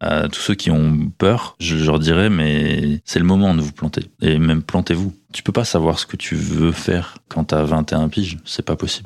À tous ceux qui ont peur, je leur dirais, mais c'est le moment de vous planter. Et même plantez-vous. Tu peux pas savoir ce que tu veux faire quand t'as 21 piges. C'est pas possible.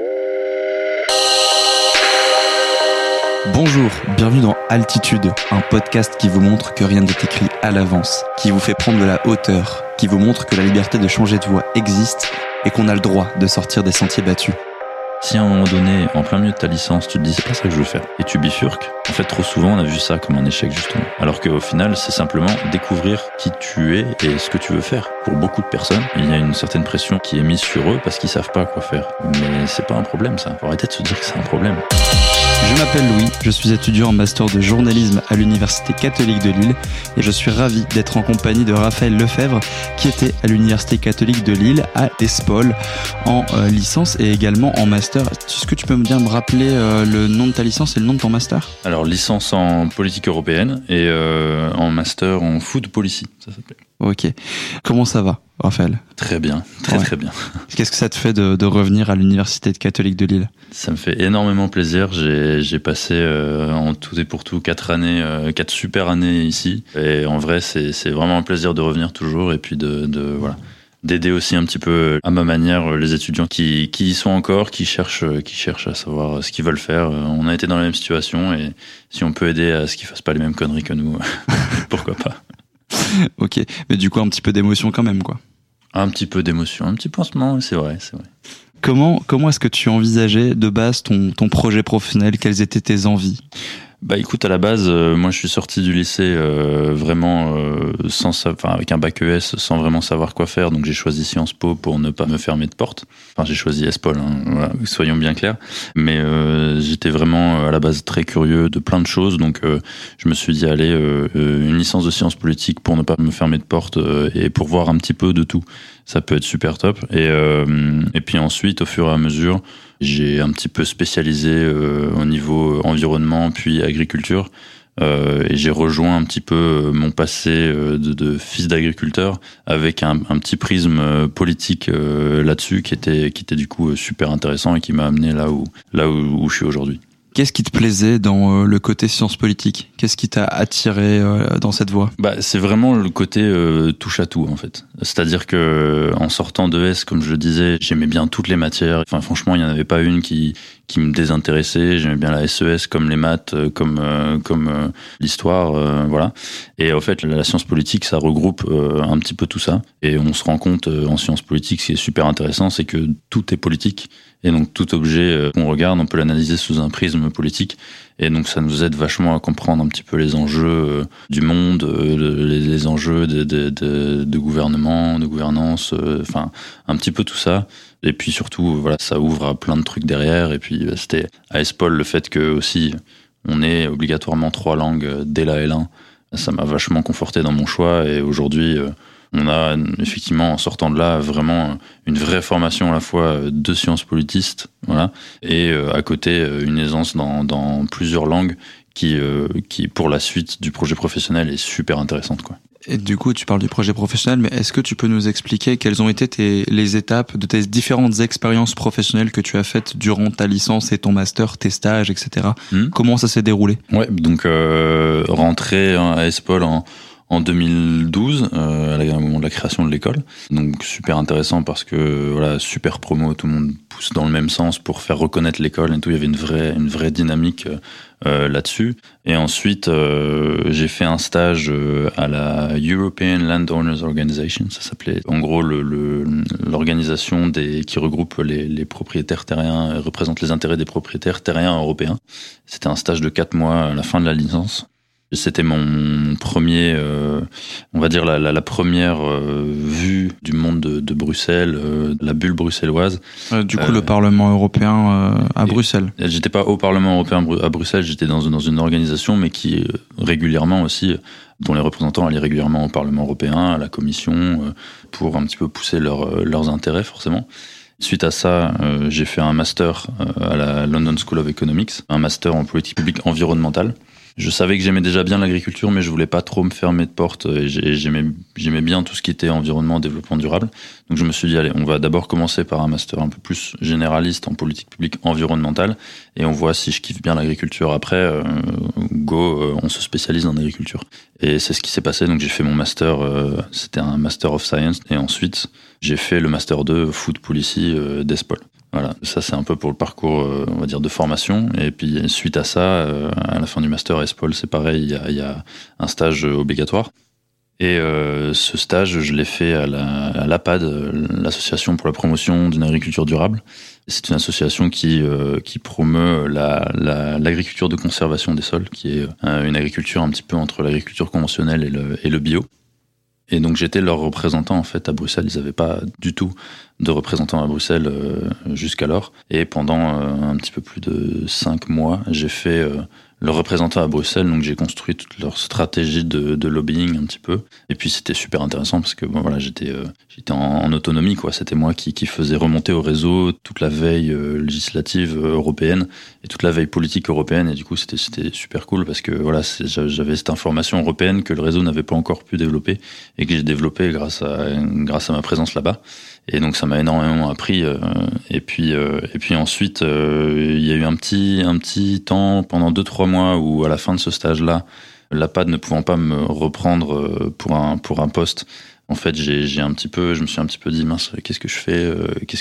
Bonjour, bienvenue dans Altitude, un podcast qui vous montre que rien n'est écrit à l'avance, qui vous fait prendre de la hauteur, qui vous montre que la liberté de changer de voie existe et qu'on a le droit de sortir des sentiers battus. Si à un moment donné, en plein milieu de ta licence, tu te dis c'est pas ça que je veux faire, et tu bifurques, en fait trop souvent on a vu ça comme un échec justement. Alors qu'au final c'est simplement découvrir qui tu es et ce que tu veux faire. Pour beaucoup de personnes, il y a une certaine pression qui est mise sur eux parce qu'ils savent pas quoi faire. Mais c'est pas un problème ça, faut arrêter de se dire que c'est un problème. Je m'appelle Louis, je suis étudiant en master de journalisme à l'Université catholique de Lille et je suis ravi d'être en compagnie de Raphaël Lefebvre qui était à l'Université catholique de Lille à ESPOL en licence et également en master. Est-ce que tu peux me rappeler le nom de ta licence et le nom de ton master ? Alors licence en politique européenne et en master en food policy, ça s'appelle. Ok. Comment ça va, Raphaël ? Très bien, très bien. Qu'est-ce que ça te fait de revenir à l'Université catholique de Lille ? Ça me fait énormément plaisir. J'ai passé en tout et pour tout 4 années, 4 super années ici. Et en vrai, c'est vraiment un plaisir de revenir toujours et puis voilà, d'aider aussi un petit peu à ma manière les étudiants qui y sont encore, qui cherchent à savoir ce qu'ils veulent faire. On a été dans la même situation et si on peut aider à ce qu'ils fassent pas les mêmes conneries que nous, pourquoi pas. Ok, mais du coup un petit peu d'émotion quand même, quoi. Un petit peu d'émotion, un petit pansement, c'est vrai. Comment est-ce que tu envisageais de base ton projet professionnel ? Quelles étaient tes envies ? Bah écoute, à la base, moi je suis sorti du lycée vraiment avec un bac ES sans vraiment savoir quoi faire, donc j'ai choisi Sciences Po pour ne pas me fermer de porte. Enfin j'ai choisi ESPOL, voilà, soyons bien clairs. Mais j'étais vraiment à la base très curieux de plein de choses, donc je me suis dit allez, une licence de sciences politiques pour ne pas me fermer de porte et pour voir un petit peu de tout. Ça peut être super top. Et puis ensuite, au fur et à mesure, j'ai un petit peu spécialisé au niveau environnement puis agriculture et j'ai rejoint un petit peu mon passé de fils d'agriculteur avec un petit prisme politique là-dessus qui était du coup super intéressant et qui m'a amené là où je suis aujourd'hui. Qu'est-ce qui te plaisait dans le côté sciences politiques ? Qu'est-ce qui t'a attiré dans cette voie ? Bah, c'est vraiment le côté touche à tout en fait. C'est-à-dire que en sortant de S, comme je le disais, j'aimais bien toutes les matières. Enfin, franchement, il n'y en avait pas une qui me désintéressait. J'aimais bien la SES, comme les maths, comme l'histoire, voilà. Et en fait, la science politique, ça regroupe un petit peu tout ça. Et on se rend compte en sciences politiques, ce qui est super intéressant, c'est que tout est politique. Et donc tout objet qu'on regarde, on peut l'analyser sous un prisme politique. Et donc ça nous aide vachement à comprendre un petit peu les enjeux du monde, les enjeux de gouvernement, de gouvernance, enfin un petit peu tout ça. Et puis surtout, voilà, ça ouvre à plein de trucs derrière. Et puis c'était à ESPOL le fait que aussi on ait obligatoirement 3 langues dès la L1. Ça m'a vachement conforté dans mon choix. Et aujourd'hui, on a effectivement, en sortant de là, vraiment une vraie formation à la fois de sciences politistes, voilà, et à côté une aisance dans plusieurs langues qui pour la suite du projet professionnel est super intéressante, quoi. Et du coup, tu parles du projet professionnel, mais est-ce que tu peux nous expliquer quelles ont été les étapes de tes différentes expériences professionnelles que tu as faites durant ta licence et ton master, tes stages, etc. Comment ça s'est déroulé ? Ouais, donc rentré à ESPOL en 2012, au moment de la création de l'école. Donc super intéressant parce que voilà, super promo, tout le monde pousse dans le même sens pour faire reconnaître l'école et tout. Il y avait une vraie dynamique là-dessus. Et ensuite, j'ai fait un stage à la European Landowners Organization, ça s'appelait. En gros, l'organisation qui regroupe les propriétaires terriens et représente les intérêts des propriétaires terriens européens. C'était un stage de 4 mois à la fin de la licence. C'était mon premier, on va dire la première vue du monde de Bruxelles, la bulle bruxelloise. Du coup, le Parlement européen à Bruxelles. J'étais pas au Parlement européen à Bruxelles, j'étais dans une organisation, mais qui régulièrement aussi, dont les représentants allaient régulièrement au Parlement européen, à la Commission, pour un petit peu pousser leurs intérêts forcément. Suite à ça, j'ai fait un master à la London School of Economics, un master en politique publique environnementale. Je savais que j'aimais déjà bien l'agriculture, mais je voulais pas trop me fermer de porte. Et j'aimais bien tout ce qui était environnement, développement durable. Donc je me suis dit, allez, on va d'abord commencer par un master un peu plus généraliste en politique publique environnementale, et on voit si je kiffe bien l'agriculture. Après, on se spécialise en agriculture. Et c'est ce qui s'est passé. Donc j'ai fait mon master, c'était un Master of Science, et ensuite j'ai fait le Master 2 Food Policy d'ESPOL. Voilà, ça c'est un peu pour le parcours, on va dire, de formation. Et puis suite à ça, à la fin du master ESPOL, c'est pareil, il y a un stage obligatoire. Et ce stage, je l'ai fait à l'APAD, l'association pour la promotion d'une agriculture durable. C'est une association qui promeut l'agriculture de conservation des sols, qui est une agriculture un petit peu entre l'agriculture conventionnelle et le bio. Et donc j'étais leur représentant en fait à Bruxelles. Ils n'avaient pas du tout de représentant à Bruxelles jusqu'alors. Et pendant un petit peu plus de 5 mois, j'ai fait leur représentant à Bruxelles. Donc j'ai construit toute leur stratégie de lobbying un petit peu. Et puis c'était super intéressant parce que bon, voilà, j'étais en autonomie, quoi. C'était moi qui faisais remonter au réseau toute la veille législative européenne et toute la veille politique européenne. Et du coup c'était super cool parce que voilà, j'avais cette information européenne que le réseau n'avait pas encore pu développer et que j'ai développé grâce à ma présence là-bas. Et donc ça m'a énormément appris. Et puis ensuite, il y a eu un petit temps pendant 2-3 mois où à la fin de ce stage-là, l'APAD ne pouvant pas me reprendre pour un poste, en fait, je me suis un petit peu dit mince, qu'est-ce que je fais, qu'est-ce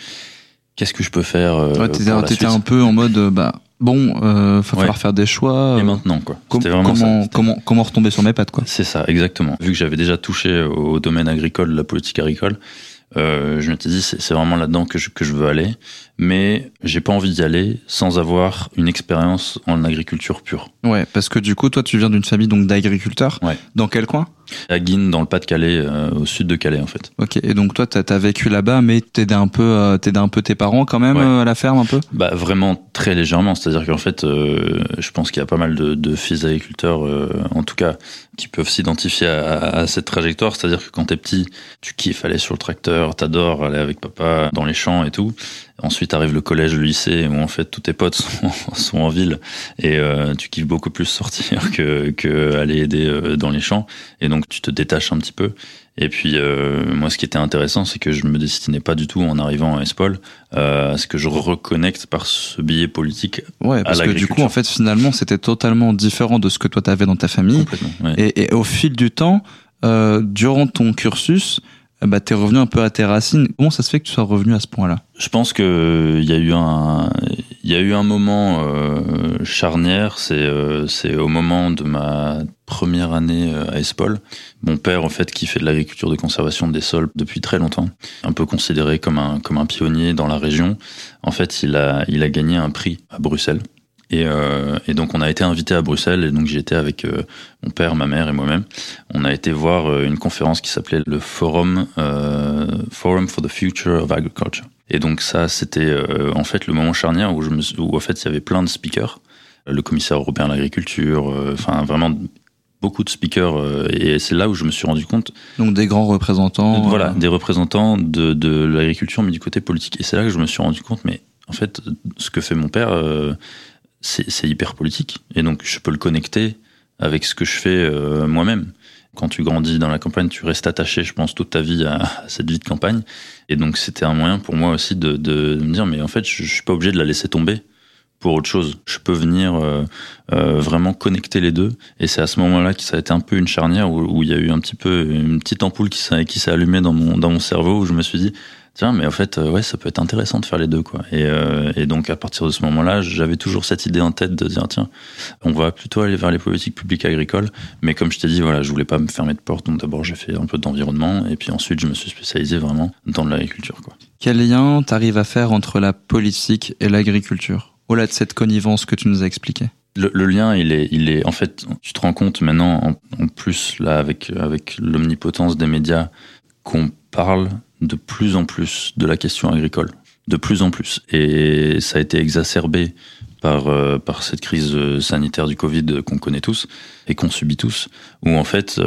que je peux faire. Ouais, t'étais un peu en mode va falloir faire des choix. Et maintenant, quoi. Comment retomber sur mes pattes, quoi. C'est ça, exactement. Vu que j'avais déjà touché au domaine agricole, la politique agricole, je m'étais dit c'est vraiment là-dedans que je veux aller, mais j'ai pas envie d'y aller sans avoir une expérience en agriculture pure. Ouais, parce que du coup, toi, tu viens d'une famille donc d'agriculteurs. Ouais. Dans quel coin ? À Guînes, dans le Pas-de-Calais, au sud de Calais, en fait. Ok, et donc toi, t'as vécu là-bas, mais t'aidais un peu tes parents quand même à la ferme un peu ? Bah vraiment très légèrement, c'est-à-dire qu'en fait, je pense qu'il y a pas mal de fils d'agriculteurs, en tout cas, qui peuvent s'identifier à cette trajectoire. C'est-à-dire que quand t'es petit, tu kiffes aller sur le tracteur, t'adores aller avec papa dans les champs et tout. Ensuite arrive le collège, le lycée, où en fait tous tes potes sont en ville et tu kiffes beaucoup plus sortir que aller aider dans les champs. Et donc tu te détaches un petit peu. Et puis moi, ce qui était intéressant, c'est que je me destinais pas du tout en arrivant à ESPOL à ce que je reconnecte par ce biais politique à l'agriculture. Parce que du coup, en fait, finalement, c'était totalement différent de ce que toi t'avais dans ta famille. Complètement. Ouais. Et au fil du temps, durant ton cursus, t'es revenu un peu à tes racines. Comment ça se fait que tu sois revenu à ce point-là ? Je pense que il y a eu un moment charnière. C'est au moment de ma première année à ESPOL. Mon père, en fait, qui fait de l'agriculture de conservation des sols depuis très longtemps, un peu considéré comme un pionnier dans la région. En fait, il a gagné un prix à Bruxelles. Et donc on a été invité à Bruxelles, et donc j'y étais avec mon père, ma mère et moi-même. On a été voir une conférence qui s'appelait le Forum for the Future of Agriculture. Et donc ça, c'était en fait le moment charnière où en fait il y avait plein de speakers, le commissaire européen à l'agriculture, enfin vraiment beaucoup de speakers, et c'est là où je me suis rendu compte. Donc des grands représentants. Voilà, des représentants de l'agriculture, mais du côté politique. Et c'est là que je me suis rendu compte, mais en fait, ce que fait mon père, c'est hyper politique, et donc je peux le connecter avec ce que je fais moi-même. Quand tu grandis dans la campagne, tu restes attaché, je pense, toute ta vie à cette vie de campagne, et donc c'était un moyen pour moi aussi de me dire, mais en fait, je suis pas obligé de la laisser tomber pour autre chose. Je peux venir vraiment connecter les deux, et c'est à ce moment-là que ça a été un peu une charnière où il y a eu un petit peu une petite ampoule qui s'est allumée dans mon cerveau, où je me suis dit, tiens, mais en fait, ouais, ça peut être intéressant de faire les deux, quoi. Et donc, à partir de ce moment-là, j'avais toujours cette idée en tête de dire, tiens, on va plutôt aller vers les politiques publiques agricoles. Mais comme je t'ai dit, voilà, je voulais pas me fermer de porte. Donc d'abord, j'ai fait un peu d'environnement, et puis ensuite, je me suis spécialisé vraiment dans l'agriculture, quoi. Quel lien t'arrives à faire entre la politique et l'agriculture, au-delà de cette connivence que tu nous as expliquée? Le lien, il est, en fait, tu te rends compte maintenant, en plus, là, avec l'omnipotence des médias, qu'on parle de plus en plus de la question agricole, de plus en plus, et ça a été exacerbé par cette crise sanitaire du Covid qu'on connaît tous et qu'on subit tous, où en fait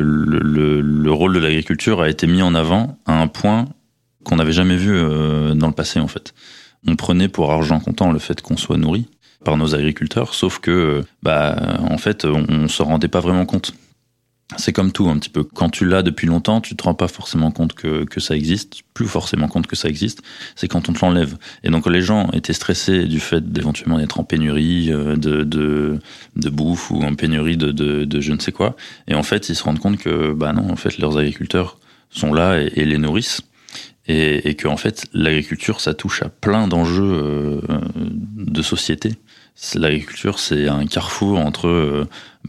le rôle de l'agriculture a été mis en avant à un point qu'on n'avait jamais vu dans le passé. En fait, on prenait pour argent comptant le fait qu'on soit nourri, par nos agriculteurs, sauf que en fait on se rendait pas vraiment compte. C'est comme tout un petit peu. Quand tu l'as depuis longtemps, tu te rends pas forcément compte que ça existe, plus forcément compte que ça existe. C'est quand on te l'enlève. Et donc les gens étaient stressés du fait d'éventuellement d'être en pénurie de bouffe ou en pénurie de je ne sais quoi. Et en fait, ils se rendent compte que non, en fait, leurs agriculteurs sont là et les nourrissent. Et que en fait, l'agriculture, ça touche à plein d'enjeux de société. L'agriculture, c'est un carrefour entre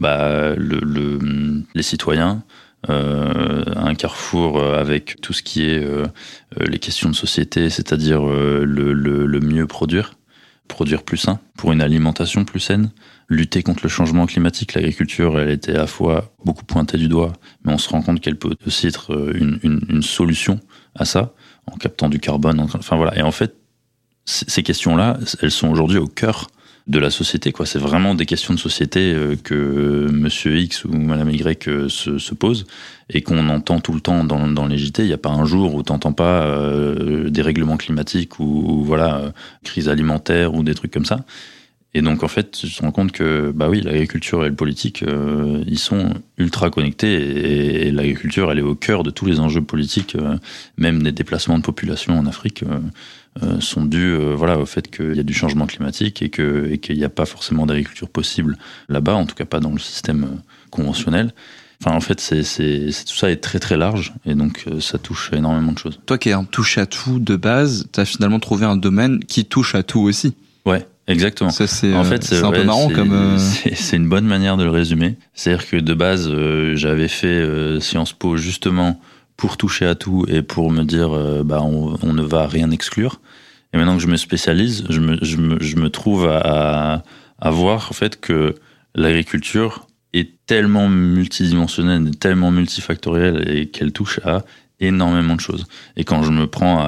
les citoyens, un carrefour avec tout ce qui est les questions de société, c'est-à-dire le mieux produire plus sain, pour une alimentation plus saine, lutter contre le changement climatique. L'agriculture, elle était à la fois beaucoup pointée du doigt, mais on se rend compte qu'elle peut aussi être une solution à ça, en captant du carbone. Enfin voilà. Et en fait, ces questions-là, elles sont aujourd'hui au cœur de la société, quoi. C'est vraiment des questions de société que Monsieur X ou Madame Y se pose et qu'on entend tout le temps dans les JT. Il n'y a pas un jour où t'entends pas dérèglement climatique ou crise alimentaire ou des trucs comme ça. Et donc en fait, tu te rends compte que oui, l'agriculture et le politique, ils sont ultra connectés et l'agriculture, elle est au cœur de tous les enjeux politiques, même des déplacements de population en Afrique. Sont dus au fait qu'il y a du changement climatique et qu'il n'y a pas forcément d'agriculture possible là-bas, en tout cas pas dans le système conventionnel. Enfin, en fait, tout ça est très très large et donc ça touche à énormément de choses. Toi qui es un touche à tout de base, tu as finalement trouvé un domaine qui touche à tout aussi. Ouais. Exactement. Ça, c'est un peu marrant comme. C'est une bonne manière de le résumer. C'est-à-dire que de base, j'avais fait Sciences Po justement pour toucher à tout et pour me dire on ne va rien exclure. Et maintenant que je me spécialise, je me trouve à voir en fait que l'agriculture est tellement multidimensionnelle, tellement multifactorielle et qu'elle touche à énormément de choses. Et quand je me prends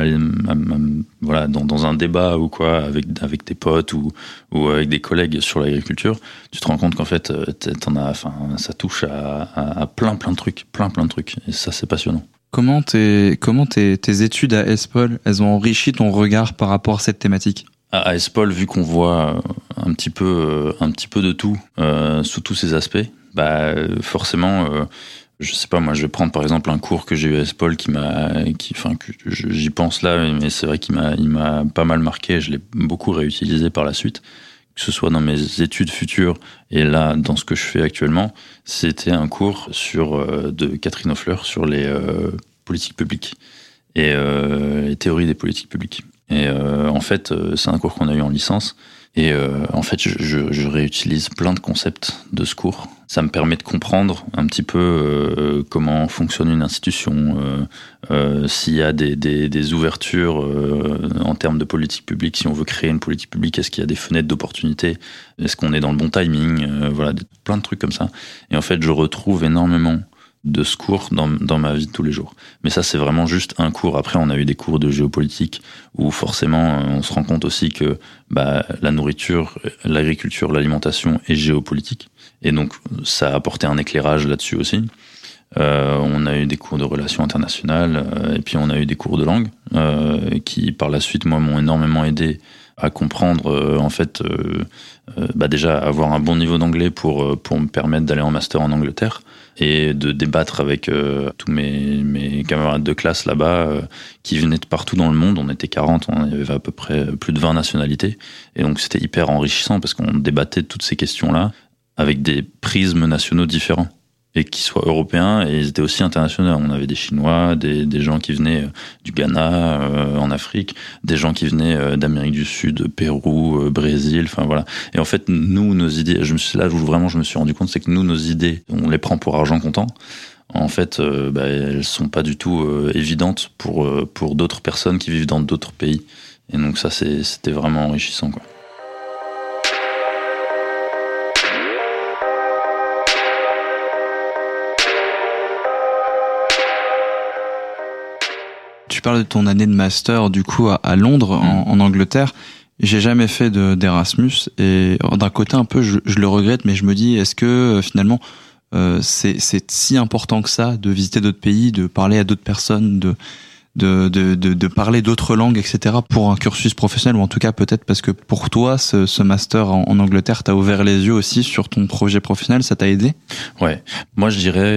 dans un débat ou quoi avec tes potes ou avec des collègues sur l'agriculture, tu te rends compte qu'en fait ça touche à plein de trucs, plein de trucs. Et ça, c'est passionnant. Comment tes études à ESPOL, elles ont enrichi ton regard par rapport à cette thématique? À ESPOL, vu qu'on voit un petit peu de tout sous tous ces aspects, forcément. Je sais pas, moi je vais prendre par exemple un cours que j'ai eu à ESPOL j'y pense là, mais c'est vrai qu'il m'a pas mal marqué, je l'ai beaucoup réutilisé par la suite, que ce soit dans mes études futures et là dans ce que je fais actuellement. C'était un cours de Catherine Hoffler sur les politiques publiques et les théories des politiques publiques. Et en fait, c'est un cours qu'on a eu en licence. Et en fait, je réutilise plein de concepts de ce cours. Ça me permet de comprendre un petit peu comment fonctionne une institution, s'il y a des ouvertures en termes de politique publique. Si on veut créer une politique publique, est-ce qu'il y a des fenêtres d'opportunité? Est-ce qu'on est dans le bon timing? Plein de trucs comme ça. Et en fait, je retrouve énormément de ce cours dans ma vie de tous les jours. Mais ça, c'est vraiment juste un cours. Après, on a eu des cours de géopolitique où forcément, on se rend compte aussi que la nourriture, l'agriculture, l'alimentation est géopolitique. Et donc, ça a apporté un éclairage là-dessus aussi. On a eu des cours de relations internationales et puis on a eu des cours de langue qui, par la suite, moi, m'ont énormément aidé à comprendre, déjà avoir un bon niveau d'anglais pour me permettre d'aller en master en Angleterre et de débattre avec tous mes camarades de classe là-bas qui venaient de partout dans le monde. On était 40, on avait à peu près plus de 20 nationalités. Et donc c'était hyper enrichissant parce qu'on débattait de toutes ces questions-là avec des prismes nationaux différents et qui soient européens et ils étaient aussi internationaux. On avait des Chinois, des gens qui venaient du Ghana en Afrique, des gens qui venaient d'Amérique du Sud, Pérou, Brésil, enfin voilà. Et en fait, nous, nos idées, là où vraiment je me suis rendu compte, c'est que nous, nos idées, on les prend pour argent comptant. En fait, elles sont pas du tout évidentes pour d'autres personnes qui vivent dans d'autres pays. Et donc ça, c'était vraiment enrichissant, quoi. Tu parles de ton année de master du coup à Londres, en Angleterre. J'ai jamais fait d'Erasmus et d'un côté un peu je le regrette, mais je me dis est-ce que finalement c'est si important que ça de visiter d'autres pays, de parler à d'autres personnes, de parler d'autres langues, etc. pour un cursus professionnel, ou en tout cas peut-être parce que pour toi, ce master en Angleterre t'a ouvert les yeux aussi sur ton projet professionnel, ça t'a aidé? Ouais, moi je dirais,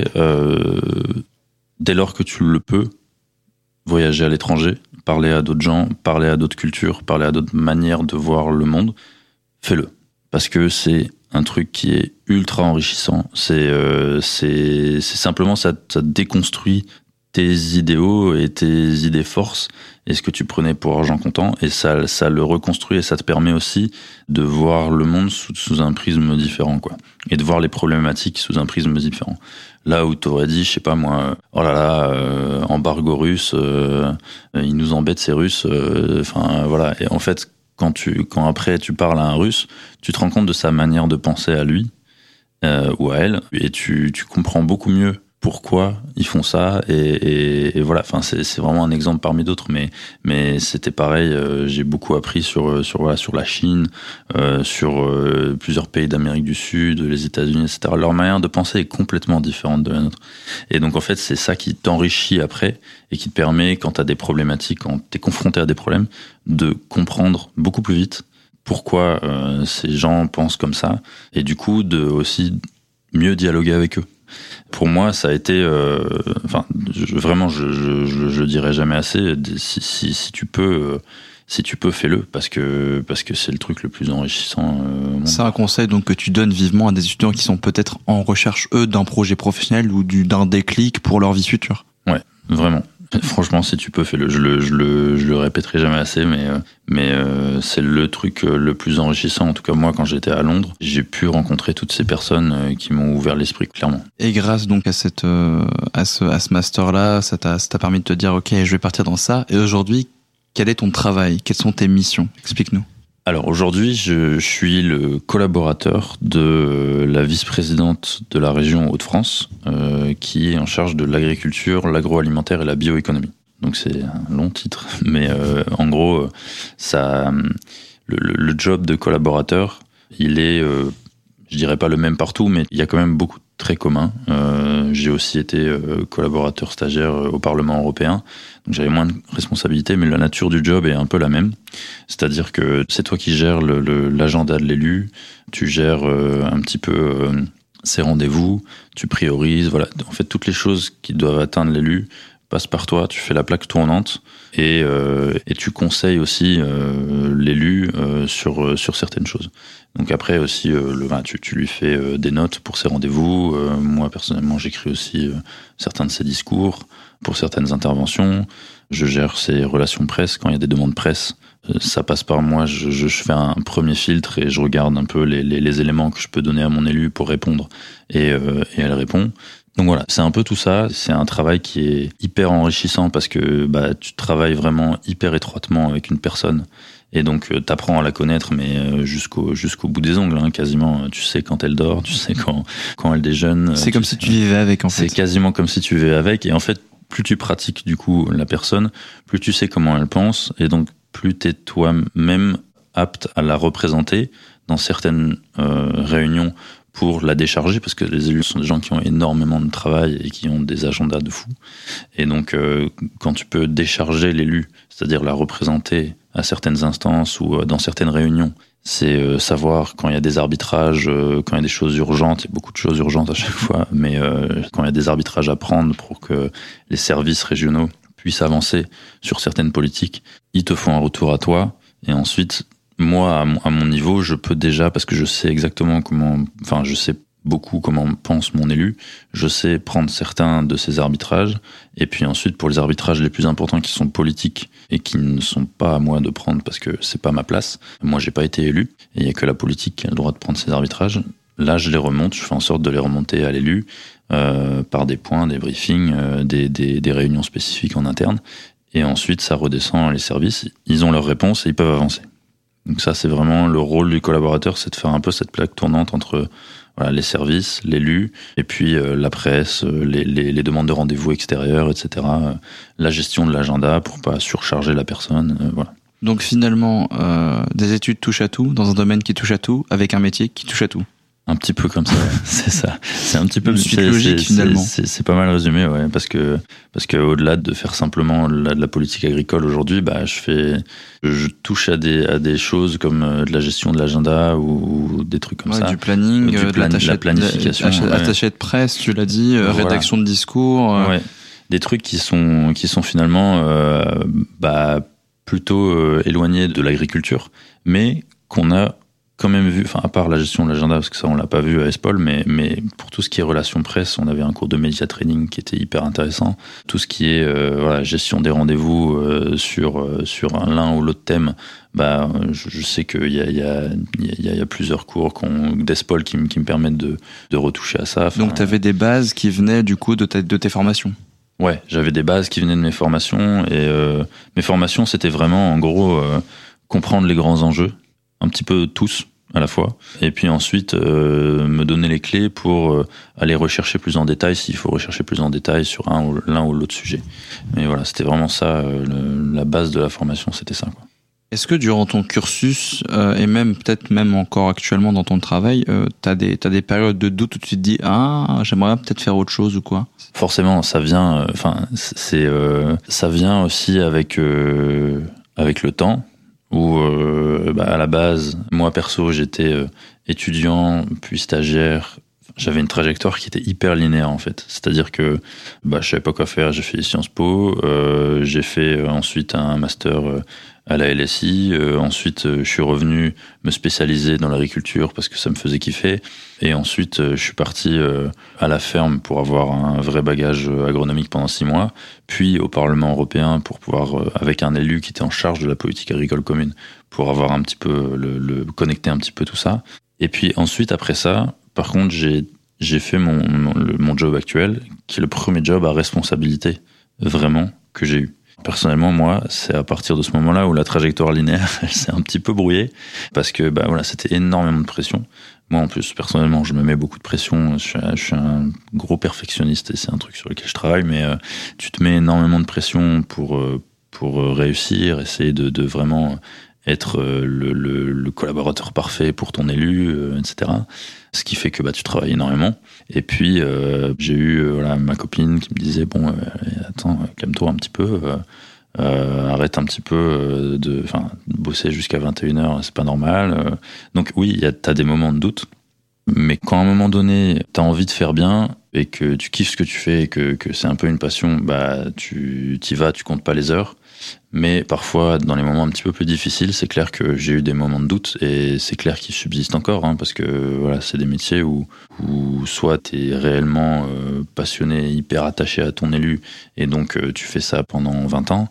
dès lors que tu le peux, voyager à l'étranger, parler à d'autres gens, parler à d'autres cultures, parler à d'autres manières de voir le monde, fais-le. Parce que c'est un truc qui est ultra enrichissant. C'est simplement, ça déconstruit tes idéaux et tes idées forces et ce que tu prenais pour argent comptant, et ça le reconstruit, et ça te permet aussi de voir le monde sous un prisme différent, quoi. Et de voir les problématiques sous un prisme différent. Là où t'aurais dit, je sais pas moi, oh là là, embargo russe, ils nous embêtent ces Russes, enfin voilà. Et en fait, quand après tu parles à un Russe, tu te rends compte de sa manière de penser à lui ou à elle, et tu comprends beaucoup mieux pourquoi ils font ça, et voilà. Enfin, c'est vraiment un exemple parmi d'autres, mais c'était pareil. J'ai beaucoup appris sur la Chine, sur plusieurs pays d'Amérique du Sud, les États-Unis, etc. Leur manière de penser est complètement différente de la nôtre, et donc en fait c'est ça qui t'enrichit après et qui te permet, quand t'as des problématiques, quand t'es confronté à des problèmes, de comprendre beaucoup plus vite pourquoi ces gens pensent comme ça, et du coup de aussi mieux dialoguer avec eux. Pour moi, ça a été, vraiment, je dirais jamais assez. Si tu peux, fais-le, parce que c'est le truc le plus enrichissant. C'est un conseil donc que tu donnes vivement à des étudiants qui sont peut-être en recherche eux d'un projet professionnel ou d'un déclic pour leur vie future. Ouais, vraiment. Franchement, si tu peux, fais-le. Je le répéterai jamais assez, mais c'est le truc le plus enrichissant. En tout cas, moi, quand j'étais à Londres, j'ai pu rencontrer toutes ces personnes qui m'ont ouvert l'esprit, clairement. Et grâce donc à ce master-là, ça t'a permis de te dire, ok, je vais partir dans ça. Et aujourd'hui, quel est ton travail? Quelles sont tes missions? Explique-nous. Alors aujourd'hui, je suis le collaborateur de la vice-présidente de la région Hauts-de-France, qui est en charge de l'agriculture, l'agroalimentaire et la bioéconomie. Donc c'est un long titre, mais en gros, le job de collaborateur, il est, je dirais pas le même partout, mais il y a quand même beaucoup de traits communs. J'ai aussi été collaborateur stagiaire au Parlement européen, donc j'avais moins de responsabilités, mais la nature du job est un peu la même. C'est-à-dire que c'est toi qui gères l'agenda de l'élu, tu gères un petit peu ses rendez-vous, tu priorises, voilà. En fait, toutes les choses qui doivent atteindre l'élu passent par toi, tu fais la plaque tournante, et tu conseilles aussi l'élu sur certaines choses. Donc après aussi, tu lui fais des notes pour ses rendez-vous. Moi personnellement, j'écris aussi certains de ses discours pour certaines interventions. Je gère ses relations presse quand il y a des demandes presse. Ça passe par moi. Je fais un premier filtre et je regarde un peu les éléments que je peux donner à mon élu pour répondre, et elle répond. Donc voilà, c'est un peu tout ça. C'est un travail qui est hyper enrichissant parce que tu travailles vraiment hyper étroitement avec une personne. Et donc t'apprends à la connaître, mais jusqu'au bout des ongles, hein, quasiment. Tu sais quand elle dort, tu sais quand elle déjeune. C'est comme si tu vivais avec, en fait. C'est quasiment comme si tu vivais avec. Et en fait, plus tu pratiques du coup la personne, plus tu sais comment elle pense, et donc plus t'es toi-même apte à la représenter dans certaines réunions pour la décharger, parce que les élus sont des gens qui ont énormément de travail et qui ont des agendas de fou. Et donc, quand tu peux décharger l'élu, c'est-à-dire la représenter à certaines instances ou dans certaines réunions, c'est savoir quand il y a des arbitrages, quand il y a des choses urgentes, il y a beaucoup de choses urgentes à chaque fois, mais quand il y a des arbitrages à prendre pour que les services régionaux puissent avancer sur certaines politiques, ils te font un retour à toi, et ensuite, moi, à mon niveau, je peux déjà, parce que je sais exactement je sais beaucoup comment pense mon élu, je sais prendre certains de ces arbitrages, et puis ensuite, pour les arbitrages les plus importants qui sont politiques et qui ne sont pas à moi de prendre parce que c'est pas ma place, moi j'ai pas été élu, et il y a que la politique qui a le droit de prendre ces arbitrages, là je les remonte, je fais en sorte de les remonter à l'élu, par des points, des briefings, des réunions spécifiques en interne, et ensuite ça redescend à les services, ils ont leurs réponses et ils peuvent avancer. Donc ça, c'est vraiment le rôle du collaborateur, c'est de faire un peu cette plaque tournante entre les services, l'élu, et puis la presse, les demandes de rendez-vous extérieurs, etc. La gestion de l'agenda pour pas surcharger la personne, voilà. Donc finalement, des études touche à tout, dans un domaine qui touche à tout, avec un métier qui touche à tout. Un petit peu comme ça, ouais. C'est ça. C'est un petit peu une suite logique finalement. C'est pas mal résumé, ouais, parce que au-delà de faire simplement de la politique agricole aujourd'hui, je touche à des choses comme de la gestion de l'agenda ou des trucs comme ça. Du planning, de la planification, attaché de presse, tu l'as dit, voilà. Rédaction de discours. Ouais. Des trucs qui sont finalement plutôt éloignés de l'agriculture, mais qu'on a quand même vu, enfin à part la gestion de l'agenda, parce que ça on l'a pas vu à ESPOL, mais pour tout ce qui est relations presse, on avait un cours de media training qui était hyper intéressant. Tout ce qui est gestion des rendez-vous sur l'un ou l'autre thème, je sais qu'il y a plusieurs cours d'ESPOL qui me permettent de retoucher à ça. Donc tu avais des bases qui venaient du coup de tes formations. Ouais, j'avais des bases qui venaient de mes formations, et mes formations c'était vraiment en gros comprendre les grands enjeux, un petit peu tous à la fois, et puis ensuite me donner les clés pour aller rechercher plus en détail s'il faut rechercher plus en détail sur l'un ou l'autre sujet. Mais voilà, c'était vraiment ça, la base de la formation, c'était ça, quoi. Est-ce que durant ton cursus, et peut-être même encore actuellement dans ton travail, t'as des périodes de doute où tu te dis j'aimerais peut-être faire autre chose ou quoi? Forcément, ça vient, ça vient aussi avec le temps. Où à la base, moi perso, j'étais étudiant puis stagiaire. J'avais une trajectoire qui était hyper linéaire en fait. C'est-à-dire que je savais pas quoi faire. J'ai fait Sciences Po, j'ai fait ensuite un master à la LSI. Ensuite, je suis revenu me spécialiser dans l'agriculture parce que ça me faisait kiffer. Et ensuite, je suis parti à la ferme pour avoir un vrai bagage agronomique pendant 6 mois. Puis au Parlement européen pour pouvoir, avec un élu qui était en charge de la politique agricole commune, pour avoir un petit peu connecter un petit peu tout ça. Et puis ensuite, après ça, par contre, j'ai fait mon job actuel, qui est le premier job à responsabilité vraiment que j'ai eu. Personnellement, moi, c'est à partir de ce moment-là où la trajectoire linéaire, elle s'est un petit peu brouillée, parce que c'était énormément de pression. Moi, en plus, personnellement, je me mets beaucoup de pression. Je suis un gros perfectionniste et c'est un truc sur lequel je travaille, mais tu te mets énormément de pression pour réussir, essayer de vraiment être le collaborateur parfait pour ton élu, etc. Ce qui fait que tu travailles énormément. Et puis j'ai eu ma copine qui me disait attends, calme-toi un petit peu, arrête un petit peu de bosser jusqu'à 21h, c'est pas normal. Donc oui, t'as des moments de doute, mais quand à un moment donné t'as envie de faire bien et que tu kiffes ce que tu fais et que c'est un peu une passion, tu t'y vas, tu comptes pas les heures. Mais parfois, dans les moments un petit peu plus difficiles, c'est clair que j'ai eu des moments de doute, et c'est clair qu'ils subsistent encore, parce que c'est des métiers où soit tu es réellement passionné, hyper attaché à ton élu, et donc tu fais ça pendant 20 ans,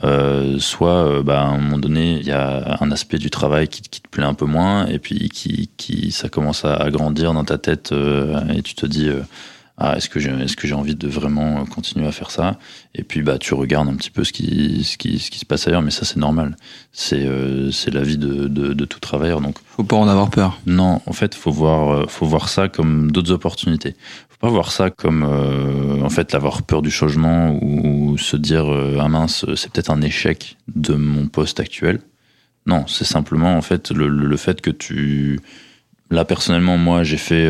soit à un moment donné, il y a un aspect du travail qui te plaît un peu moins, et puis ça commence à grandir dans ta tête, et tu te dis... est-ce que j'ai envie de vraiment continuer à faire ça? Et puis tu regardes un petit peu ce qui se passe ailleurs, mais ça c'est normal. C'est la vie de tout travailleur, donc faut pas en avoir peur. Non, en fait, faut voir ça comme d'autres opportunités. Faut pas voir ça comme avoir peur du changement ou se dire mince, c'est peut-être un échec de mon poste actuel. Non, c'est simplement en fait le fait que tu... Là, personnellement, moi,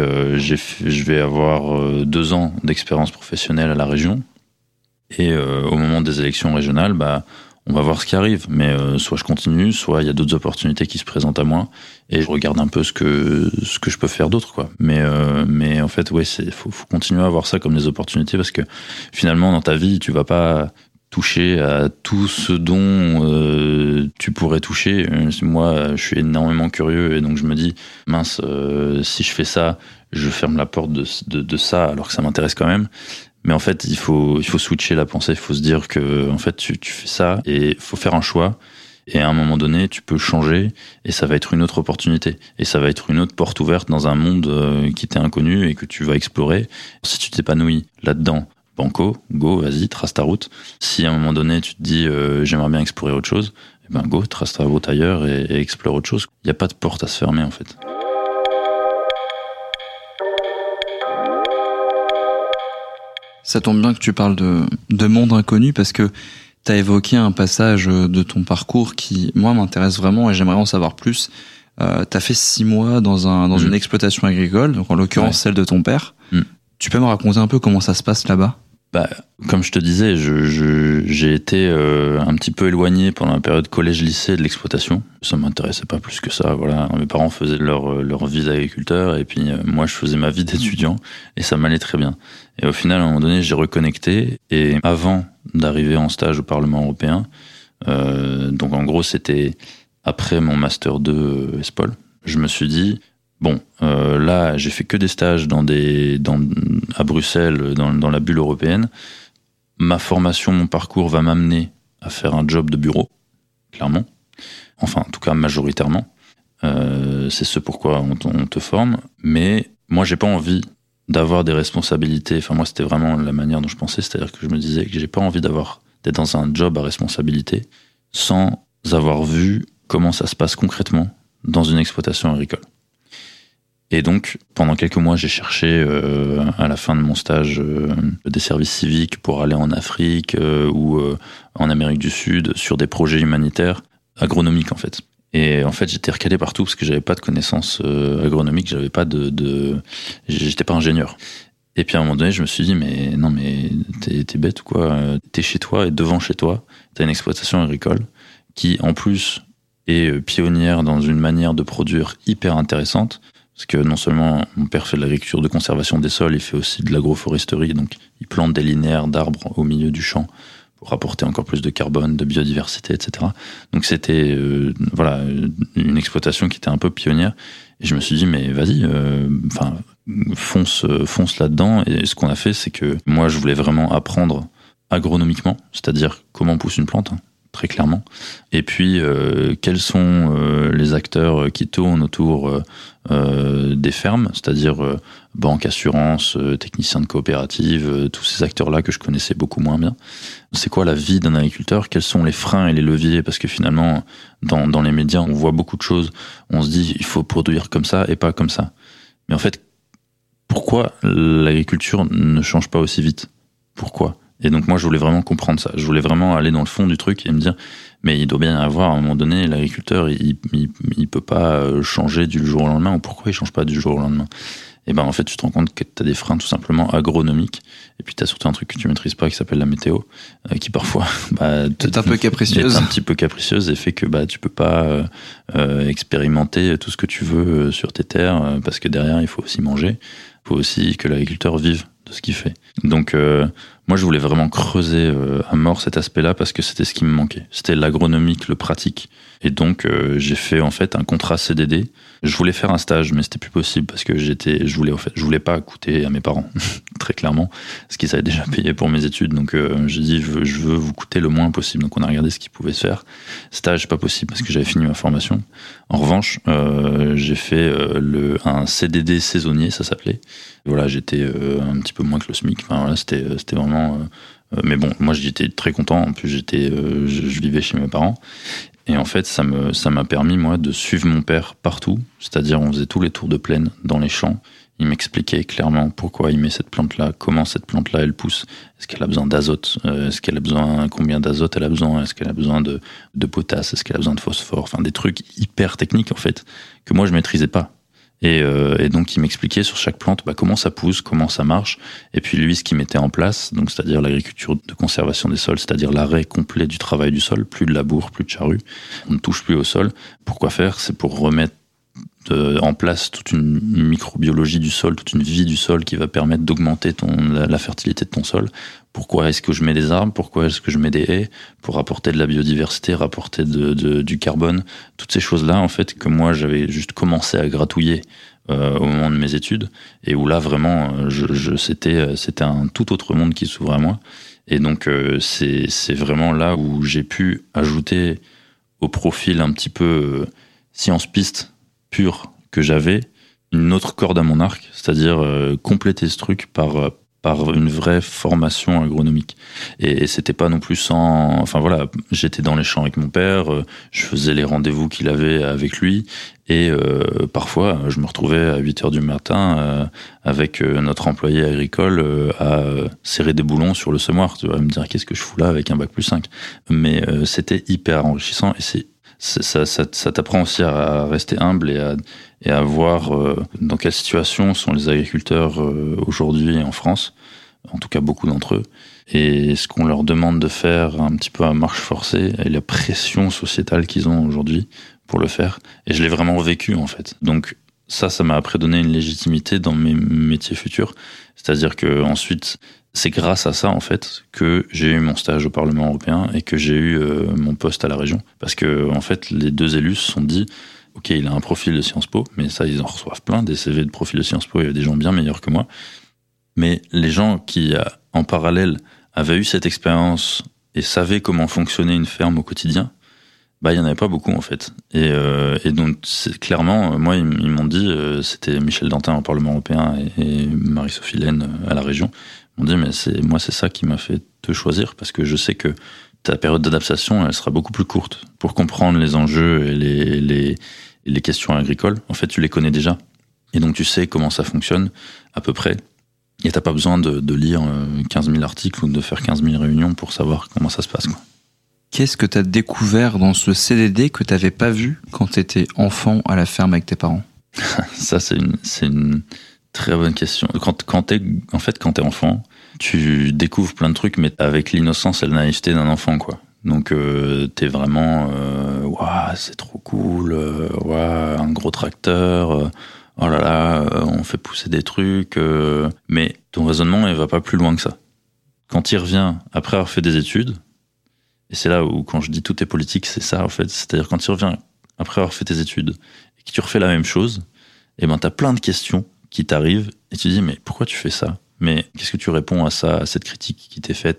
je vais avoir 2 ans d'expérience professionnelle à la région. Et au moment des élections régionales, on va voir ce qui arrive. Mais soit je continue, soit il y a d'autres opportunités qui se présentent à moi. Et je regarde un peu ce que je peux faire d'autre, quoi. Mais en fait, ouais, faut continuer à voir ça comme des opportunités, parce que finalement, dans ta vie, tu vas pas toucher à tout ce dont tu pourrais toucher. Moi, je suis énormément curieux, et donc je me dis, mince, si je fais ça, je ferme la porte de ça, alors que ça m'intéresse quand même. Mais en fait, il faut switcher la pensée, il faut se dire que en fait, tu fais ça, et il faut faire un choix. Et à un moment donné, tu peux changer, et ça va être une autre opportunité. Et ça va être une autre porte ouverte dans un monde qui t'est inconnu et que tu vas explorer. Si tu t'épanouis là-dedans, banco, go, vas-y, trace ta route. Si à un moment donné, tu te dis j'aimerais bien explorer autre chose, go, trace ta route ailleurs et explore autre chose. Il n'y a pas de porte à se fermer, en fait. Ça tombe bien que tu parles de monde inconnu, parce que tu as évoqué un passage de ton parcours qui, moi, m'intéresse vraiment, et j'aimerais en savoir plus. t'as fait 6 mois dans une exploitation agricole, donc en l'occurrence celle de ton père. Tu peux me raconter un peu comment ça se passe là-bas ? Comme je te disais, j'ai été un petit peu éloigné pendant la période collège-lycée de l'exploitation. Ça m'intéressait pas plus que ça. Voilà, mes parents faisaient leur vie d'agriculteur et puis moi je faisais ma vie d'étudiant et ça m'allait très bien. Et au final, à un moment donné, j'ai reconnecté et avant d'arriver en stage au Parlement européen, donc en gros c'était après mon master 2 ESPOL, je me suis dit là, j'ai fait que des stages à Bruxelles, dans la bulle européenne. Ma formation, mon parcours va m'amener à faire un job de bureau, clairement. Enfin, en tout cas, majoritairement. C'est ce pourquoi on te forme. Mais moi, j'ai pas envie d'avoir des responsabilités. Enfin, moi, c'était vraiment la manière dont je pensais. C'est-à-dire que je me disais que j'ai pas envie d'être dans un job à responsabilité sans avoir vu comment ça se passe concrètement dans une exploitation agricole. Et donc, pendant quelques mois, j'ai cherché, à la fin de mon stage, des services civiques pour aller en Afrique ou en Amérique du Sud sur des projets humanitaires agronomiques, en fait. Et en fait, j'étais recalé partout parce que j'avais pas de connaissances agronomiques, j'avais pas j'étais pas ingénieur. Et puis à un moment donné, je me suis dit, mais non, mais t'es bête ou quoi ? T'es chez toi et devant chez toi, t'as une exploitation agricole qui, en plus, est pionnière dans une manière de produire hyper intéressante. Parce que non seulement mon père fait de l'agriculture de conservation des sols, il fait aussi de l'agroforesterie, donc il plante des linéaires d'arbres au milieu du champ pour apporter encore plus de carbone, de biodiversité, etc. Donc c'était une exploitation qui était un peu pionnière. Et je me suis dit, mais vas-y, fonce là-dedans. Et ce qu'on a fait, c'est que moi, je voulais vraiment apprendre agronomiquement, c'est-à-dire comment pousse une plante, très clairement. Et puis, quels sont les acteurs qui tournent autour des fermes, c'est-à-dire banque, assurance, techniciens de coopérative, tous ces acteurs-là que je connaissais beaucoup moins bien. C'est quoi la vie d'un agriculteur ? Quels sont les freins et les leviers ? Parce que finalement, dans les médias, on voit beaucoup de choses. On se dit, il faut produire comme ça et pas comme ça. Mais en fait, pourquoi l'agriculture ne change pas aussi vite ? Pourquoi ? Et donc moi, je voulais vraiment comprendre ça. Je voulais vraiment aller dans le fond du truc et me dire, mais il doit bien y avoir, à un moment donné, l'agriculteur, il peut pas changer du jour au lendemain. Ou pourquoi il change pas du jour au lendemain ? Et ben en fait, tu te rends compte que tu as des freins tout simplement agronomiques. Et puis tu as surtout un truc que tu maîtrises pas qui s'appelle la météo, qui parfois est un peu capricieuse. Est un petit peu capricieuse et fait que tu peux pas expérimenter tout ce que tu veux sur tes terres parce que derrière, il faut aussi manger. Il faut aussi que l'agriculteur vive de ce qu'il fait. Donc moi, je voulais vraiment creuser à mort cet aspect-là parce que c'était ce qui me manquait. C'était l'agronomique, le pratique. Et donc, j'ai fait en fait un contrat CDD. Je voulais faire un stage, mais c'était plus possible parce que je voulais pas coûter à mes parents, très clairement, parce qu'ils avaient déjà payé pour mes études. Donc, j'ai dit, je veux vous coûter le moins possible. Donc, on a regardé ce qui pouvait se faire. Stage, pas possible parce que j'avais fini ma formation. En revanche, j'ai fait un CDD saisonnier, ça s'appelait. Voilà, j'étais un petit peu moins que le SMIC. Enfin, voilà, c'était vraiment. Mais bon, moi, j'étais très content. En plus, je vivais chez mes parents. Et en fait, ça m'a permis, moi, de suivre mon père partout. C'est-à-dire, on faisait tous les tours de plaine dans les champs. Il m'expliquait clairement pourquoi il met cette plante-là, comment cette plante-là, elle pousse. Est-ce qu'elle a besoin d'azote ? Est-ce qu'elle a besoin, combien d'azote elle a besoin ? Est-ce qu'elle a besoin de potasse ? Est-ce qu'elle a besoin de phosphore ? Enfin, des trucs hyper techniques, en fait, que moi, je maîtrisais pas. Et donc, il m'expliquait sur chaque plante comment ça pousse, comment ça marche. Et puis, lui, ce qu'il mettait en place, donc c'est-à-dire l'agriculture de conservation des sols, c'est-à-dire l'arrêt complet du travail du sol, plus de labour, plus de charrue. On ne touche plus au sol. Pourquoi faire ? C'est pour remettre en place toute une microbiologie du sol, toute une vie du sol qui va permettre d'augmenter la fertilité de ton sol. Pourquoi est-ce que je mets des arbres ? Pourquoi est-ce que je mets des haies ? Pour apporter de la biodiversité, rapporter du carbone. Toutes ces choses-là, en fait, que moi, j'avais juste commencé à gratouiller au moment de mes études, et où là, vraiment, c'était un tout autre monde qui s'ouvrait à moi. Et donc, c'est vraiment là où j'ai pu ajouter au profil un petit peu science-piste pur que j'avais, une autre corde à mon arc, c'est-à-dire compléter ce truc par une vraie formation agronomique. Et c'était pas non plus sans... Enfin voilà, j'étais dans les champs avec mon père, je faisais les rendez-vous qu'il avait avec lui, et parfois je me retrouvais à 8h du matin avec notre employé agricole à serrer des boulons sur le semoir. Tu vas me dire, qu'est-ce que je fous là avec un bac+5 ? Mais c'était hyper enrichissant, et ça t'apprend aussi à rester humble et à voir dans quelle situation sont les agriculteurs aujourd'hui en France, en tout cas beaucoup d'entre eux, et ce qu'on leur demande de faire un petit peu à marche forcée, et la pression sociétale qu'ils ont aujourd'hui pour le faire. Et je l'ai vraiment vécu, en fait. Donc ça m'a après donné une légitimité dans mes métiers futurs. C'est-à-dire que ensuite, c'est grâce à ça, en fait, que j'ai eu mon stage au Parlement européen et que j'ai eu mon poste à la région. Parce que, en fait, les deux élus se sont dit, ok, il a un profil de Sciences Po, mais ça, ils en reçoivent plein, des CV de profil de Sciences Po, il y a des gens bien meilleurs que moi. Mais les gens qui, en parallèle, avaient eu cette expérience et savaient comment fonctionnait une ferme au quotidien, il n'y en avait pas beaucoup, en fait. Et donc, clairement, moi, ils m'ont dit, c'était Michel Dantin au Parlement européen et Marie-Sophie Laine à la région, ils m'ont dit, mais c'est ça qui m'a fait te choisir, parce que je sais que ta période d'adaptation, elle sera beaucoup plus courte. Pour comprendre les enjeux et les questions agricoles, en fait, tu les connais déjà. Et donc, tu sais comment ça fonctionne, à peu près. Et t'as pas besoin de lire 15 000 articles ou de faire 15 000 réunions pour savoir comment ça se passe, quoi. Qu'est-ce que tu as découvert dans ce CDD que tu n'avais pas vu quand tu étais enfant à la ferme avec tes parents ? Ça, c'est une très bonne question. Quand t'es enfant, tu découvres plein de trucs, mais avec l'innocence et la naïveté d'un enfant, quoi. Donc, t'es vraiment, waouh, c'est trop cool, waouh, un gros tracteur, oh là là, on fait pousser des trucs, mais ton raisonnement, il va pas plus loin que ça. Quand il revient après avoir fait des études, et c'est là où, quand je dis tout est politique, c'est ça, en fait. C'est-à-dire, quand tu reviens après avoir fait tes études et que tu refais la même chose, et ben, t'as plein de questions qui t'arrivent et tu te dis, mais pourquoi tu fais ça ? Mais qu'est-ce que tu réponds à ça, à cette critique qui t'est faite ?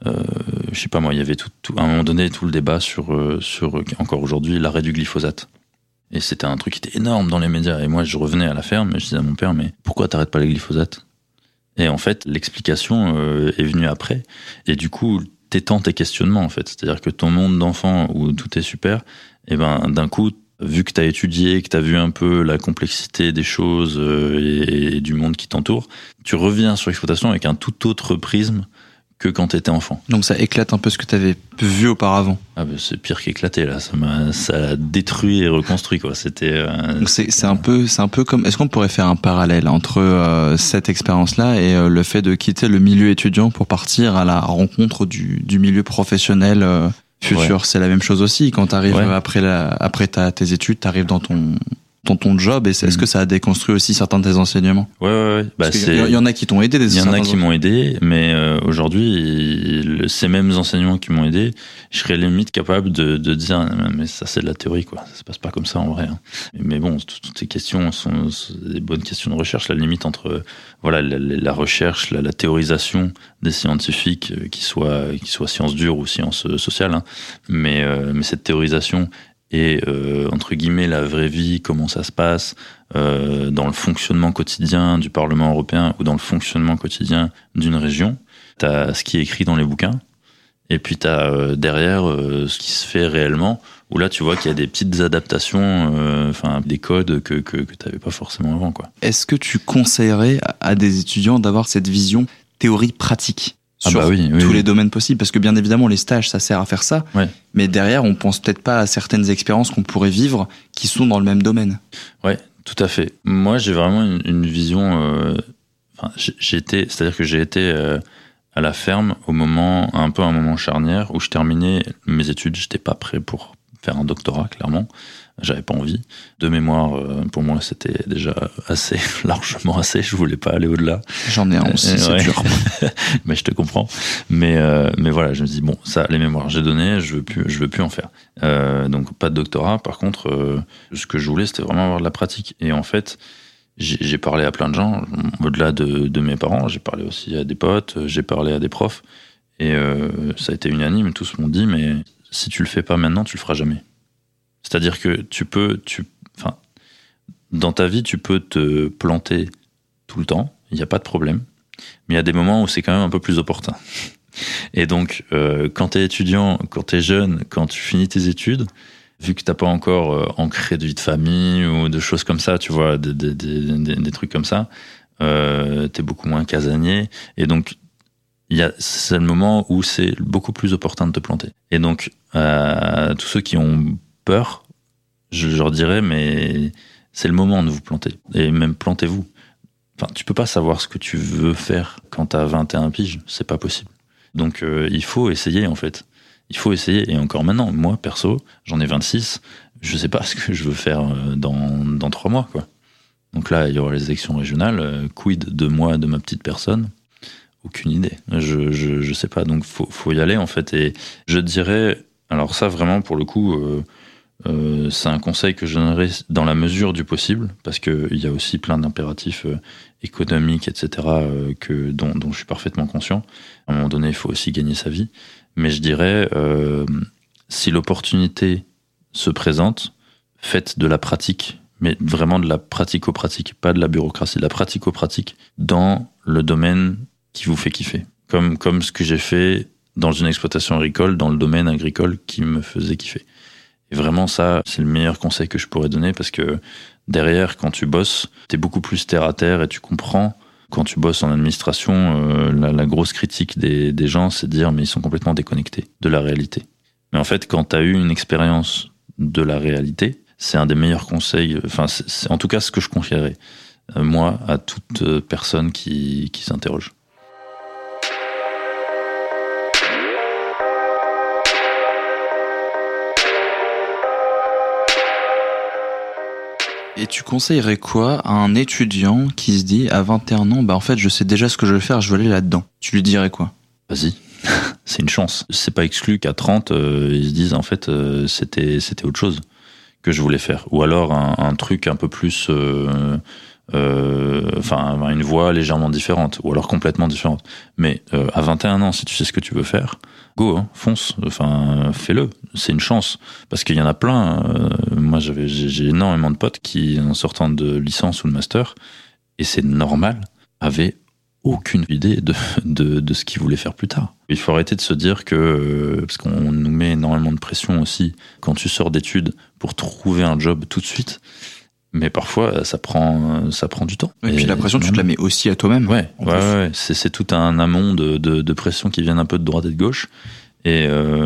Je sais pas moi, il y avait à un moment donné tout le débat sur encore aujourd'hui, l'arrêt du glyphosate. Et c'était un truc qui était énorme dans les médias. Et moi, je revenais à la ferme et je disais à mon père, mais pourquoi t'arrêtes pas le glyphosate ? Et en fait, l'explication est venue après. Et du coup, t'étends tes questionnements, en fait. C'est-à-dire que ton monde d'enfant où tout est super, et ben, d'un coup, vu que t'as étudié, que t'as vu un peu la complexité des choses et du monde qui t'entoure, tu reviens sur l'exploitation avec un tout autre prisme que quand t'étais enfant. Donc ça éclate un peu ce que t'avais vu auparavant. Ah ben c'est pire qu'éclater, là. Ça a détruit et reconstruit, quoi. C'était. Donc c'est un peu comme. Est-ce qu'on pourrait faire un parallèle entre cette expérience-là et le fait de quitter le milieu étudiant pour partir à la rencontre du milieu professionnel futur ? Ouais. C'est la même chose aussi. Quand t'arrives après tes études, t'arrives dans ton job, et est-ce que ça a déconstruit aussi certains de tes enseignements ? Ouais. Bah, il y en a qui t'ont aidé. Il y en a qui m'ont aidé, mais aujourd'hui, ces mêmes enseignants qui m'ont aidé, je serais limite capable de dire, mais ça c'est de la théorie, quoi. Ça se passe pas comme ça en vrai. Mais bon, toutes ces questions sont des bonnes questions de recherche, la limite entre la recherche, la théorisation des scientifiques, qui soient sciences dures ou sciences sociales, hein. Mais cette théorisation et entre guillemets la vraie vie, comment ça se passe dans le fonctionnement quotidien du Parlement européen ou dans le fonctionnement quotidien d'une région. T'as ce qui est écrit dans les bouquins, et puis t'as derrière ce qui se fait réellement, où là tu vois qu'il y a des petites adaptations, des codes que t'avais pas forcément avant, quoi. Est-ce que tu conseillerais à des étudiants d'avoir cette vision théorie-pratique sur tous les domaines possibles, parce que bien évidemment les stages ça sert à faire ça, mais derrière on pense peut-être pas à certaines expériences qu'on pourrait vivre qui sont dans le même domaine. Ouais, tout à fait. Moi j'ai vraiment une vision, c'est-à-dire que j'ai été à la ferme un moment charnière où je terminais mes études, j'étais pas prêt pour faire un doctorat, clairement. J'avais pas envie. De mémoire, pour moi, c'était déjà assez, largement assez. Je voulais pas aller au-delà. J'en ai un aussi, c'est dur. Mais je te comprends. Mais voilà, je me dis, bon, ça, les mémoires, j'ai donné, je veux plus en faire. Donc, pas de doctorat. Par contre, ce que je voulais, c'était vraiment avoir de la pratique. Et en fait, j'ai parlé à plein de gens, au-delà de mes parents. J'ai parlé aussi à des potes, j'ai parlé à des profs. Et ça a été unanime. Tous m'ont dit, mais si tu le fais pas maintenant, tu le feras jamais. C'est-à-dire que dans ta vie, tu peux te planter tout le temps, il n'y a pas de problème, mais il y a des moments où c'est quand même un peu plus opportun. Et donc, quand tu es étudiant, quand tu es jeune, quand tu finis tes études, vu que tu n'as pas encore ancré de vie de famille ou de choses comme ça, tu vois, des trucs comme ça, tu es beaucoup moins casanier, et donc c'est le moment où c'est beaucoup plus opportun de te planter. Et donc, tous ceux qui ont peur, je leur dirais, mais c'est le moment de vous planter. Et même plantez-vous. Enfin, tu peux pas savoir ce que tu veux faire quand t'as 21 piges. C'est pas possible. Donc, il faut essayer, en fait. Il faut essayer. Et encore maintenant, moi, perso, j'en ai 26. Je sais pas ce que je veux faire dans 3 mois, quoi. Donc là, il y aura les élections régionales. Quid de moi, de ma petite personne? Aucune idée. Je sais pas. Donc, faut y aller, en fait. Et je dirais, alors ça, vraiment, pour le coup, c'est un conseil que je donnerais dans la mesure du possible, parce qu'il y a aussi plein d'impératifs économiques, etc., dont je suis parfaitement conscient. À un moment donné, il faut aussi gagner sa vie. Mais je dirais, si l'opportunité se présente, faites de la pratique, mais vraiment de la pratico-pratique, pas de la bureaucratie, de la pratico-pratique dans le domaine qui vous fait kiffer. Comme ce que j'ai fait dans une exploitation agricole, dans le domaine agricole qui me faisait kiffer. Et vraiment, ça, c'est le meilleur conseil que je pourrais donner, parce que derrière, quand tu bosses, t'es beaucoup plus terre à terre et tu comprends. Quand tu bosses en administration, la grosse critique des gens, c'est de dire mais ils sont complètement déconnectés de la réalité. Mais en fait, quand t'as eu une expérience de la réalité, c'est un des meilleurs conseils, enfin, c'est en tout cas ce que je confierais, moi, à toute personne qui s'interroge. Et tu conseillerais quoi à un étudiant qui se dit à 21 ans, bah en fait je sais déjà ce que je veux faire, je veux aller là-dedans? Tu lui dirais quoi? Vas-y, c'est une chance. C'est pas exclu qu'à 30, ils se disent en fait c'était autre chose que je voulais faire. Ou alors un truc un peu plus, enfin une voie légèrement différente, ou alors complètement différente. Mais à 21 ans, si tu sais ce que tu veux faire, go, hein, fonce, enfin fais-le. C'est une chance, parce qu'il y en a plein. Moi, j'ai énormément de potes qui, en sortant de licence ou de master, et c'est normal, avaient aucune idée de ce qu'ils voulaient faire plus tard. Il faut arrêter de se dire que, parce qu'on nous met énormément de pression aussi, quand tu sors d'études pour trouver un job tout de suite, mais parfois ça prend du temps. Et puis la pression, tu te la mets aussi à toi-même. Ouais. C'est tout un amont de pression qui viennent un peu de droite et de gauche. Mais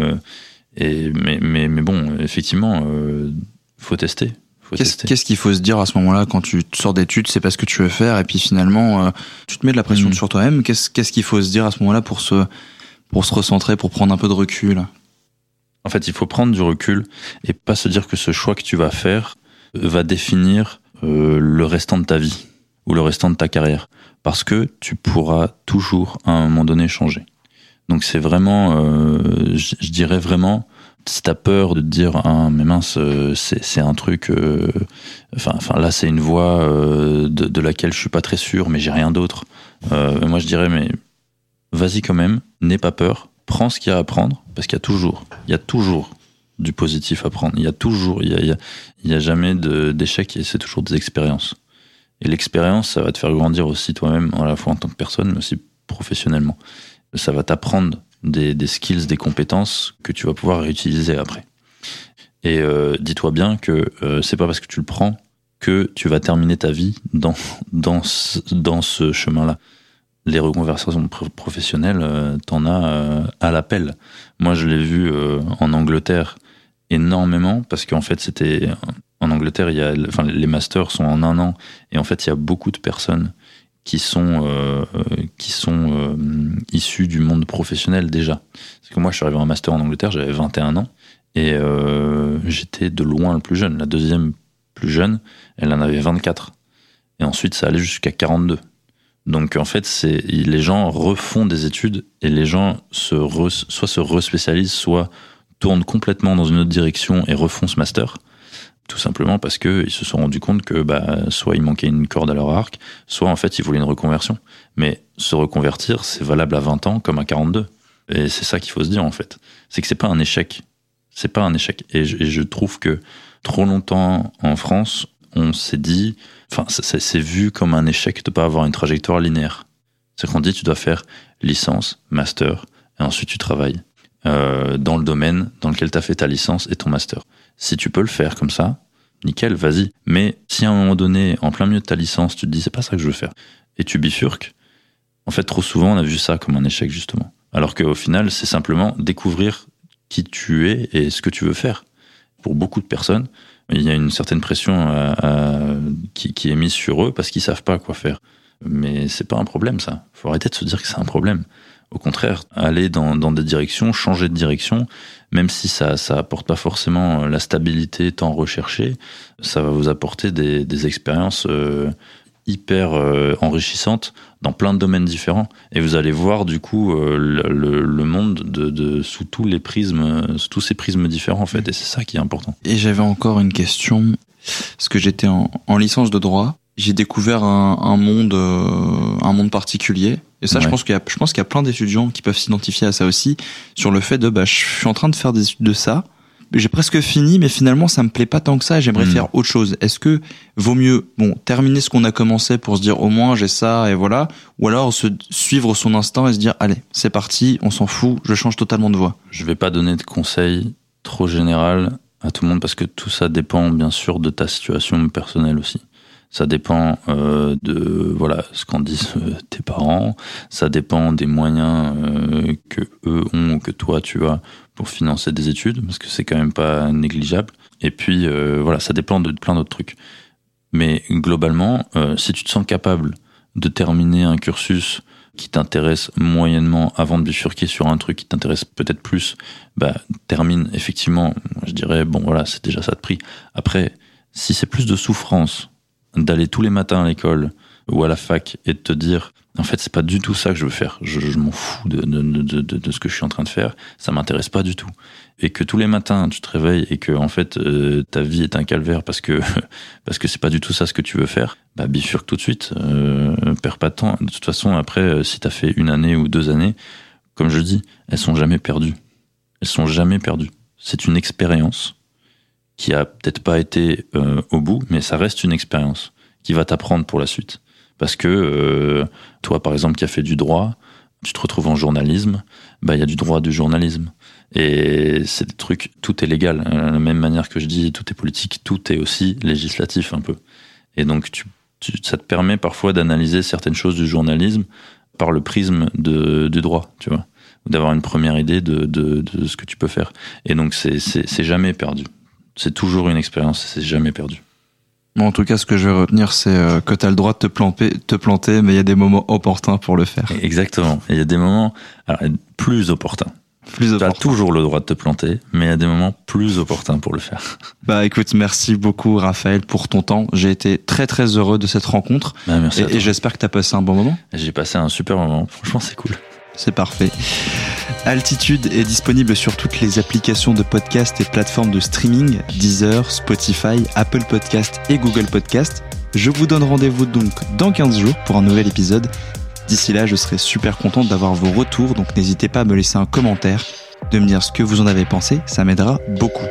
bon, effectivement, faut tester. Qu'est-ce qu'il faut se dire à ce moment-là quand tu sors d'études, c'est pas ce que tu veux faire, et puis finalement tu te mets de la pression sur toi-même? Qu'est-ce qu'il faut se dire à ce moment-là pour se recentrer, pour prendre un peu de recul? En fait, il faut prendre du recul et pas se dire que ce choix que tu vas faire va définir le restant de ta vie ou le restant de ta carrière, parce que tu pourras toujours à un moment donné changer. Donc c'est vraiment, je dirais vraiment, si t'as peur de te dire ah mais mince, c'est un truc, enfin là c'est une voie de laquelle je suis pas très sûr, mais j'ai rien d'autre. Moi je dirais mais vas-y quand même, n'aie pas peur, prends ce qu'il y a à apprendre, parce qu'il y a toujours du positif à prendre. Il y a jamais d'échec, c'est toujours des expériences. Et l'expérience, ça va te faire grandir aussi toi-même, à la fois en tant que personne, mais aussi professionnellement. Ça va t'apprendre des skills, des compétences que tu vas pouvoir réutiliser après. Et dis-toi bien que c'est pas parce que tu le prends que tu vas terminer ta vie dans ce chemin-là. Les reconversions professionnelles, t'en as à l'appel. Moi, je l'ai vu en Angleterre énormément, parce qu'en fait, c'était en Angleterre, les masters sont en 1 an, et en fait, il y a beaucoup de personnes qui sont issus du monde professionnel déjà. Parce que moi, je suis arrivé en master en Angleterre, j'avais 21 ans, et j'étais de loin le plus jeune. La deuxième plus jeune, elle en avait 24. Et ensuite, ça allait jusqu'à 42. Donc en fait, les gens refont des études, et les gens soit se respécialisent, soit tournent complètement dans une autre direction et refont ce master. Tout simplement parce qu'ils se sont rendus compte que soit il manquait une corde à leur arc, soit en fait ils voulaient une reconversion. Mais se reconvertir, c'est valable à 20 ans comme à 42. Et c'est ça qu'il faut se dire en fait. C'est que c'est pas un échec. C'est pas un échec. Et je trouve que trop longtemps en France, on s'est dit, enfin c'est vu comme un échec de pas avoir une trajectoire linéaire. C'est qu'on dit tu dois faire licence, master, et ensuite tu travailles dans le domaine dans lequel tu as fait ta licence et ton master. Si tu peux le faire comme ça, nickel, vas-y. Mais si à un moment donné, en plein milieu de ta licence, tu te dis c'est pas ça que je veux faire, et tu bifurques, en fait trop souvent on a vu ça comme un échec justement. Alors qu'au final c'est simplement découvrir qui tu es et ce que tu veux faire. pour beaucoup de personnes, il y a une certaine pression qui est mise sur eux parce qu'ils savent pas quoi faire. Mais c'est pas un problème, ça. Faut arrêter de se dire que c'est un problème. Au contraire, aller dans des directions, changer de direction, même si ça apporte pas forcément la stabilité tant recherchée, ça va vous apporter des expériences hyper enrichissantes dans plein de domaines différents. Et vous allez voir du coup le monde sous tous ces prismes différents en fait. Et c'est ça qui est important. Et j'avais encore une question, parce que j'étais en licence de droit. J'ai découvert un monde particulier. Et ça, ouais. je pense qu'il y a plein d'étudiants qui peuvent s'identifier à ça aussi, sur le fait de, je suis en train de faire des études de ça. J'ai presque fini, mais finalement, ça me plaît pas tant que ça. J'aimerais faire autre chose. Est-ce que vaut mieux, terminer ce qu'on a commencé pour se dire, au moins, j'ai ça et voilà. Ou alors, suivre son instinct et se dire, allez, c'est parti, on s'en fout, je change totalement de voie. Je vais pas donner de conseils trop général à tout le monde parce que tout ça dépend, bien sûr, de ta situation personnelle aussi. Ça dépend de ce qu'en disent tes parents, ça dépend des moyens que eux ont ou que toi tu as pour financer des études, parce que c'est quand même pas négligeable. Et puis ça dépend de plein d'autres trucs. Mais globalement, si tu te sens capable de terminer un cursus qui t'intéresse moyennement avant de bifurquer sur un truc qui t'intéresse peut-être plus, termine effectivement, je dirais, c'est déjà ça de prix. Après, si c'est plus de souffrance d'aller tous les matins à l'école ou à la fac et de te dire en fait c'est pas du tout ça que je veux faire, je m'en fous de ce que je suis en train de faire, ça m'intéresse pas du tout, et que tous les matins tu te réveilles et que en fait ta vie est un calvaire parce que c'est pas du tout ça ce que tu veux faire, bifurque tout de suite, perds pas de temps. De toute façon après si t'as fait 1 année ou 2 années, comme je dis, elles sont jamais perdues, c'est une expérience qui a peut-être pas été au bout, mais ça reste une expérience qui va t'apprendre pour la suite. Parce que toi, par exemple, qui as fait du droit, tu te retrouves en journalisme, il y a du droit du journalisme. Et c'est des trucs, tout est légal. De la même manière que je dis, tout est politique, tout est aussi législatif un peu. Et donc, ça te permet parfois d'analyser certaines choses du journalisme par le prisme du droit, tu vois, ou d'avoir une première idée de ce que tu peux faire. Et donc, c'est jamais perdu. C'est toujours une expérience, c'est jamais perdu. En tout cas, ce que je vais retenir, c'est que tu as le droit de te planter, mais il y a des moments opportuns pour le faire. Exactement. Il y a des moments plus opportuns. Tu as toujours le droit de te planter, mais il y a des moments plus opportuns pour le faire. Écoute, merci beaucoup Raphaël pour ton temps. J'ai été très très heureux de cette rencontre. Merci à toi. Et j'espère que tu as passé un bon moment. J'ai passé un super moment. Franchement, c'est cool. C'est parfait. Altitude est disponible sur toutes les applications de podcast et plateformes de streaming, Deezer, Spotify, Apple Podcast et Google Podcast. Je vous donne rendez-vous donc dans 15 jours pour un nouvel épisode. D'ici là, je serai super content d'avoir vos retours, donc n'hésitez pas à me laisser un commentaire, de me dire ce que vous en avez pensé, ça m'aidera beaucoup.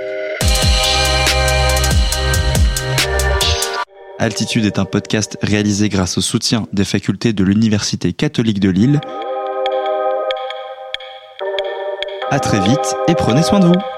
Altitude est un podcast réalisé grâce au soutien des facultés de l'Université catholique de Lille. À très vite et prenez soin de vous.